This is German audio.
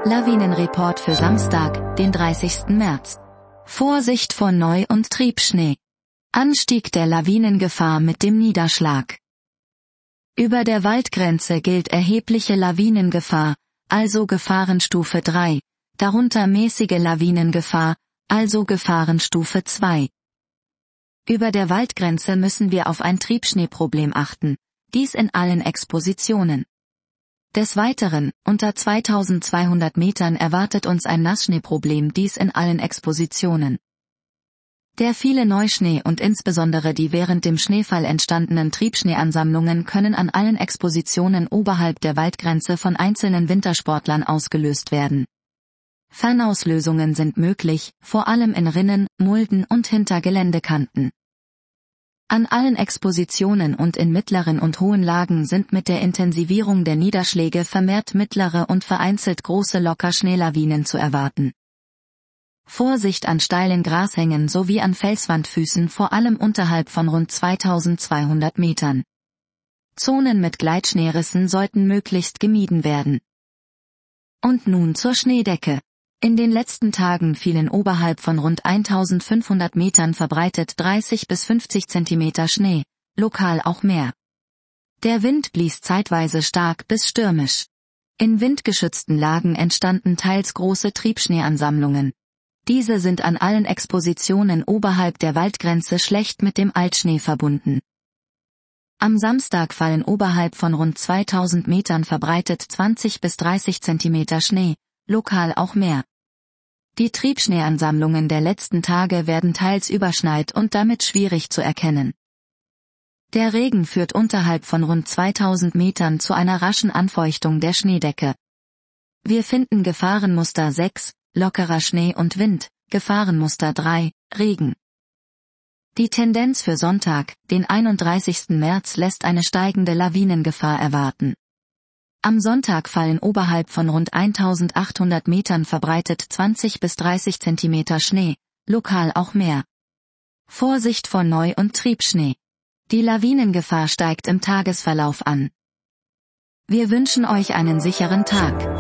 Lawinenreport für Samstag, den 30. März. Vorsicht vor Neu- und Triebschnee. Anstieg der Lawinengefahr mit dem Niederschlag. Über der Waldgrenze gilt erhebliche Lawinengefahr, also Gefahrenstufe 3, darunter mäßige Lawinengefahr, also Gefahrenstufe 2. Über der Waldgrenze müssen wir auf ein Triebschneeproblem achten, dies in allen Expositionen. Des Weiteren, unter 2200 Metern erwartet uns ein Nassschneeproblem, dies in allen Expositionen. Der viele Neuschnee und insbesondere die während dem Schneefall entstandenen Triebschneeansammlungen können an allen Expositionen oberhalb der Waldgrenze von einzelnen Wintersportlern ausgelöst werden. Fernauslösungen sind möglich, vor allem in Rinnen, Mulden und hinter Geländekanten. An allen Expositionen und in mittleren und hohen Lagen sind mit der Intensivierung der Niederschläge vermehrt mittlere und vereinzelt große Lockerschneelawinen zu erwarten. Vorsicht an steilen Grashängen sowie an Felswandfüßen vor allem unterhalb von rund 2200 Metern. Zonen mit Gleitschneerissen sollten möglichst gemieden werden. Und nun zur Schneedecke. In den letzten Tagen fielen oberhalb von rund 1500 Metern verbreitet 30 bis 50 Zentimeter Schnee, lokal auch mehr. Der Wind blies zeitweise stark bis stürmisch. In windgeschützten Lagen entstanden teils große Triebschneeansammlungen. Diese sind an allen Expositionen oberhalb der Waldgrenze schlecht mit dem Altschnee verbunden. Am Samstag fallen oberhalb von rund 2000 Metern verbreitet 20 bis 30 Zentimeter Schnee, lokal auch mehr. Die Triebschneeansammlungen der letzten Tage werden teils überschneit und damit schwierig zu erkennen. Der Regen führt unterhalb von rund 2000 Metern zu einer raschen Anfeuchtung der Schneedecke. Wir finden Gefahrenmuster 6, lockerer Schnee und Wind, Gefahrenmuster 3, Regen. Die Tendenz für Sonntag, den 31. März lässt eine steigende Lawinengefahr erwarten. Am Sonntag fallen oberhalb von rund 1800 Metern verbreitet 20 bis 30 Zentimeter Schnee, lokal auch mehr. Vorsicht vor Neu- und Triebschnee. Die Lawinengefahr steigt im Tagesverlauf an. Wir wünschen euch einen sicheren Tag.